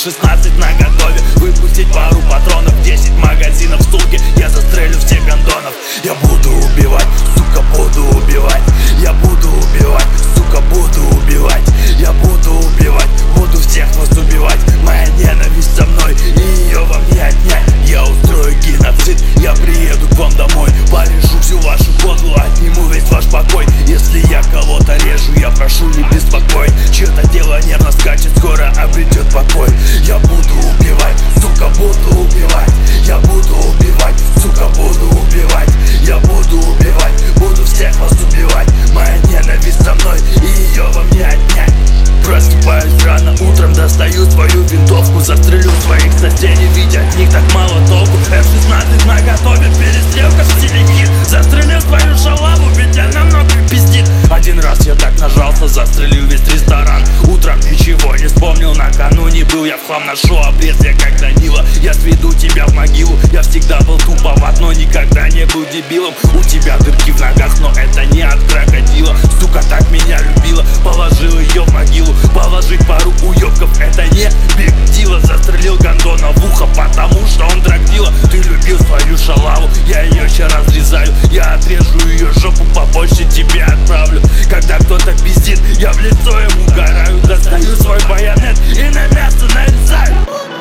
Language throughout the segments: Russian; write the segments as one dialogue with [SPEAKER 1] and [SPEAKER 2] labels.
[SPEAKER 1] М16 на готове, выпустить пару патронов, 10 магазинов в сумке, я застрелю всех гондонов. Я буду убивать, сука, буду убивать. Я буду убивать, сука, буду убивать. Я буду убивать, буду всех вас убивать. Моя ненависть со мной, и ее вам не отнять. Я устрою геноцид, я приеду к вам домой. Порежу всю вашу кодлу, отниму весь ваш покой. Если я кого-то режу, я прошу не беспокоить. Чье-то дело нервно скачет, скоро обретет покой. Я буду убивать, сука, буду убивать. Я буду убивать, сука, буду убивать. Я буду убивать, буду всех вас убивать. Моя ненависть со мной, и ее вам не отнять. Просыпаюсь рано утром, достаю свою винтовку, застрелю своих соседей, ведь от них так мало толку. М16 на готове, перестрелка в стиле хит. Застрелю свою шалаву, ведь она много пиздит. Один раз я так нажался, застрелил весь ресторан. Утром ничего не вспомнил, накануне был я в хлам. Ношу обрез, я как Данила, я сведу тебя в могилу. Я всегда был туповат, но никогда не был дебилом. У тебя дырки в ногах, но это не от крокодила. Сука так меня любила, положил ее в могилу. Положить пару уёбков, это не биг дила. Застрелил гондона в ухо, потому что он драгдила. Ты любил свою шалаву, я ее сейчас разрезаю. Я отрежу ее жопу, побольше тебе отправлю. Когда кто-то пиздит, я в лицо ему угораю. Достаю свой байонет и на мясо нарезаю.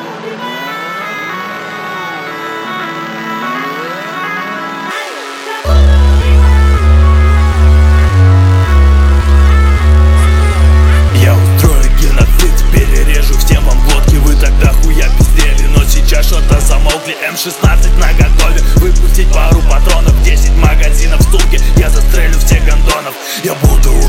[SPEAKER 1] Я устрою геноцид, перережу всем вам глотки. Вы тогда хуя пиздели, но сейчас что-то замолкли. М16 на готове, выпустить пару патронов, 10 магазинов в сумке, я застрелю всех гондонов. Я буду